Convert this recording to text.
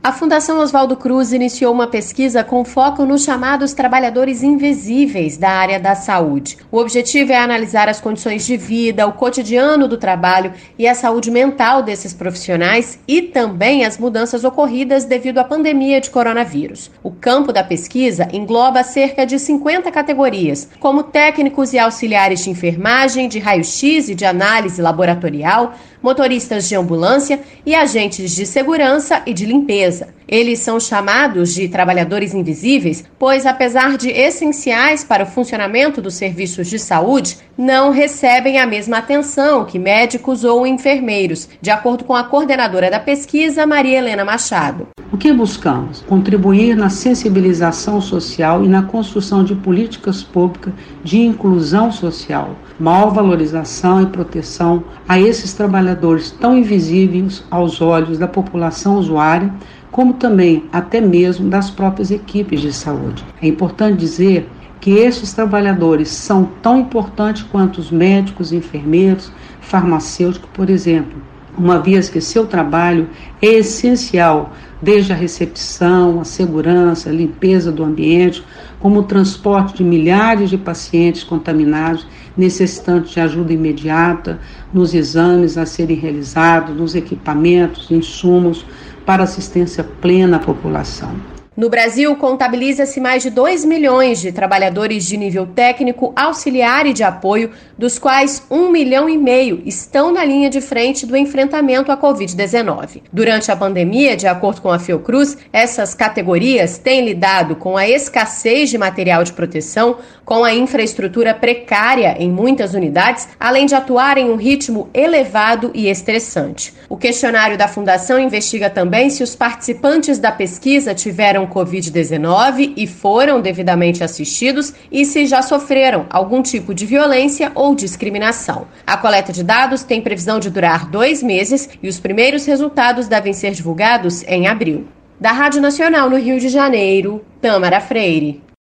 A Fundação Oswaldo Cruz iniciou uma pesquisa com foco nos chamados trabalhadores invisíveis da área da saúde. O objetivo é analisar as condições de vida, o cotidiano do trabalho e a saúde mental desses profissionais e também as mudanças ocorridas devido à pandemia de coronavírus. O campo da pesquisa engloba cerca de 50 categorias, como técnicos e auxiliares de enfermagem, de raio-x e de análise laboratorial, motoristas de ambulância e agentes de segurança e de limpeza. Eles são chamados de trabalhadores invisíveis, pois, apesar de essenciais para o funcionamento dos serviços de saúde, não recebem a mesma atenção que médicos ou enfermeiros, de acordo com a coordenadora da pesquisa, Maria Helena Machado. O que buscamos? Contribuir na sensibilização social e na construção de políticas públicas de inclusão social, maior valorização e proteção a esses trabalhadores tão invisíveis aos olhos da população usuária, como também até mesmo das próprias equipes de saúde. É importante dizer que esses trabalhadores são tão importantes quanto os médicos, enfermeiros, farmacêuticos, por exemplo, uma vez que seu trabalho é essencial, desde a recepção, a segurança, a limpeza do ambiente, como o transporte de milhares de pacientes contaminados, necessitantes de ajuda imediata, nos exames a serem realizados, nos equipamentos, insumos para assistência plena à população. No Brasil, contabiliza-se mais de 2 milhões de trabalhadores de nível técnico, auxiliar e de apoio, dos quais 1,5 milhão estão na linha de frente do enfrentamento à Covid-19. Durante a pandemia, de acordo com a Fiocruz, essas categorias têm lidado com a escassez de material de proteção, com a infraestrutura precária em muitas unidades, além de atuar em um ritmo elevado e estressante. O questionário da Fundação investiga também se os participantes da pesquisa tiveram Covid-19 e foram devidamente assistidos e se já sofreram algum tipo de violência ou discriminação. A coleta de dados tem previsão de durar 2 meses e os primeiros resultados devem ser divulgados em abril. Da Rádio Nacional no Rio de Janeiro, Tâmara Freire.